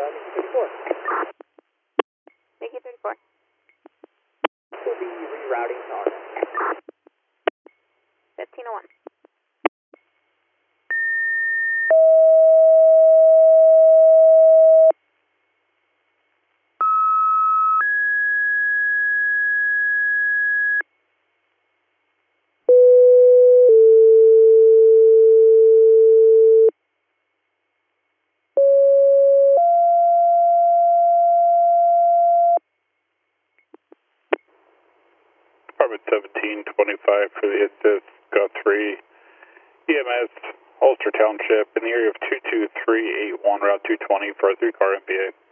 Mickey 34. Mickey 34. We'll be rerouting to our 1501. Department 1725 for the assist, got 3 EMS, Ulster Township, in the area of 22381, Route 220 for a 3-car MPA.